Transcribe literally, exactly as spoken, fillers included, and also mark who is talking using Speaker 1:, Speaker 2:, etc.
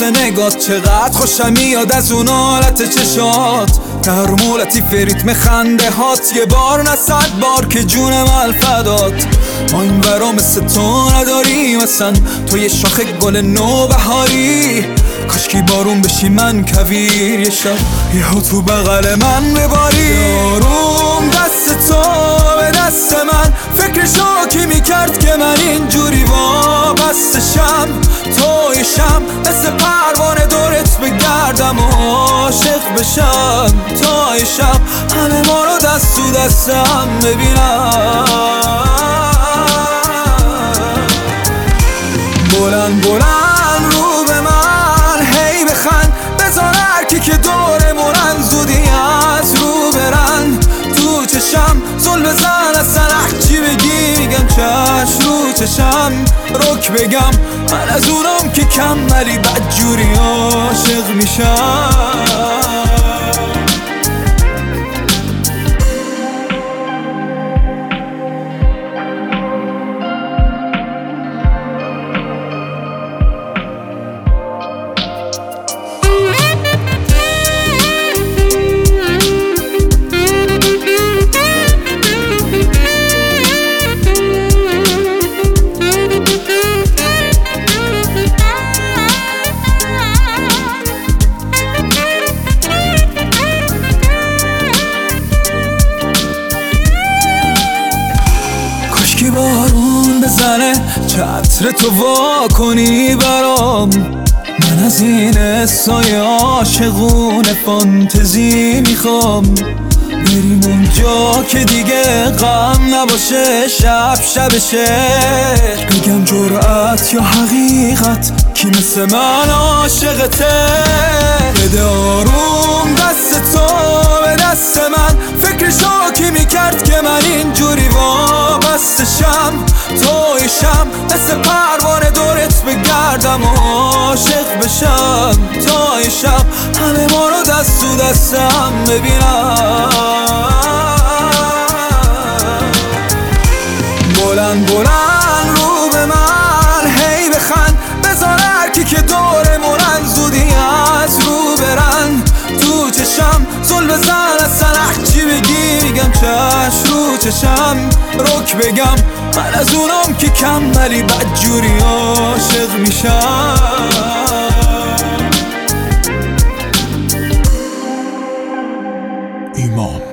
Speaker 1: واسه نگات، چقدر خوشم میاد از اون حالت چشات، در مولتی فریتم خنده هات، یه بار نه صد بار که جونم الفدات. ما این برا مثل تو نداریم اصلا، تو یه شاخ گل نو بهاری، کاشکی بارون بشی من کویر یه شب یهو تو بغل من بباری. آروم دست تو به دست من، فکر شاکی میکرد که من اینجوری وابستشم، تویشم مثل پروانه دورت بگردم و عاشق بشم، تویشم همه ما رو دست تو دستم ببینم. بلند بلند رو به من هی بخند، بذار هرکی که دورمونن زودی از رو برن، تو چشم زل بزن اصلا هرچی بگی میگم چشم رو چشم رک بگم، من از اونم که کم ولی بدجوری عاشق میشم. که بارون بزنه چتر تو وا کنی برام، من از این حسای عاشقونه فانتزی میخوام، بریم اونجا که دیگه غم نباشه، شب شبشه بگم جرأت یا حقیقت کی مثل من عاشقته. بده آروم دست تو به دست من، فکر شاکی میکرد که من اینجوری وابستشم، تویشم مثل پروانه دورت بگردم و عاشق بشم، تویشم همه ما رو دست تو دستم ببینم. بلند بلند رو به من هی بخند، بذار هرکی که دورمونن زودی از رو برن، تو چشم زل بزن اصلا هرچی بگی میگم چشم رو چشم رک بگم، من از اونم که کم ولی بدجوری عاشق میشم. ایمان.